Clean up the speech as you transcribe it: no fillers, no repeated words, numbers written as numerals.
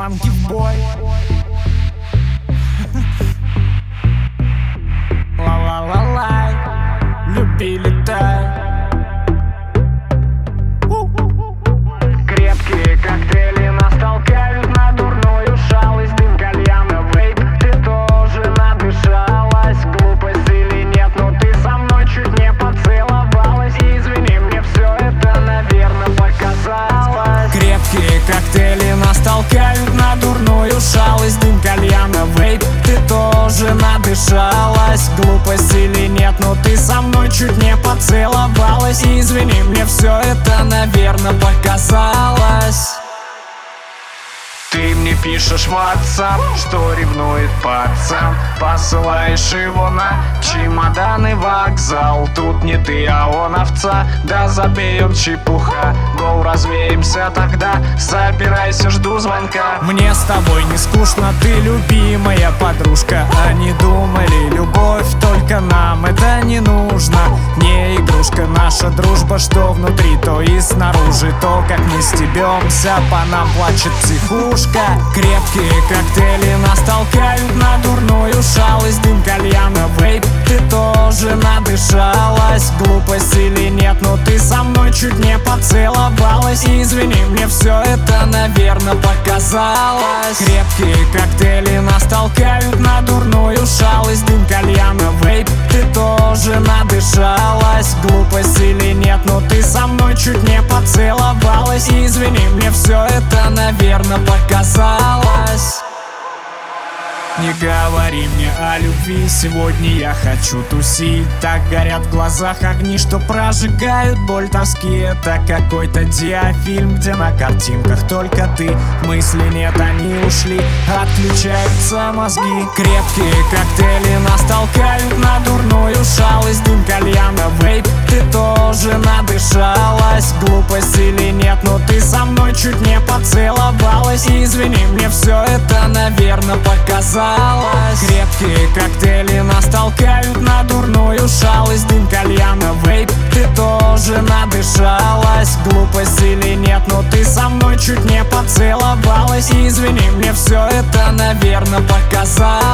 Манги в бой. Ла-ла-ла-лай, любили так. Крепкие коктейли нас толкают на дурную шалость. Дым кальяна, вейп, ты тоже надышалась. Глупость или нет, но ты со мной чуть не поцеловалась. И извини, мне все это, наверное, показалось. Крепкие коктейли нас толкают на дурную шалость. Дым кальяна, вейп, ты тоже надышалась. Глупость или нет, но ты со мной чуть не поцеловалась. И извини, мне все это, наверное, показалось. Ты мне пишешь в WhatsApp, что ревнует пацан. Посылаешь его на чемоданы вокзал. Тут не ты, а он овца. Да забей, он чепуха. Гоу, развеемся тогда. Собирайся, жду звонка. Мне с тобой не скучно, ты любимая подружка. Они думали, любовь только нам это не нужно. Не игрушка наша дружба, что внутри, то и снаружи. То, как мы стебемся, по нам плачет психушка. Крепкие коктейли нас толкают на дурную шалость. Дым кальяна, вейп, ты тоже надышалась. Глупость или нет, но ты со мной чуть не поцеловалась. И извини, мне все это, наверное, показалось. Крепкие коктейли нас толкают на дурную шалость. Дым кальяна, вейп, ты тоже надышалась. Глупость или нет, но ты со мной чуть не поцеловалась. И извини, мне все это, наверное, показалось. Не говори мне о любви, сегодня я хочу тусить. Так горят в глазах огни, что прожигают боль тоски. Это какой-то диафильм, где на картинках только ты. Мысли нет, они ушли, отключаются мозги. Крепкие коктейли нас толкают на дурную шалость. Дым кальяна, вейп, ты тоже надышалась. Глупость или нет, но ты со мной чуть не поцеловалась. И извини, мне все это, наверное, показалось. Крепкие коктейли нас толкают на дурную шалость. Дым кальяна, вейп, ты тоже надышалась. Глупость или нет, но ты со мной чуть не поцеловалась. И извини, мне все это, наверное, показалось.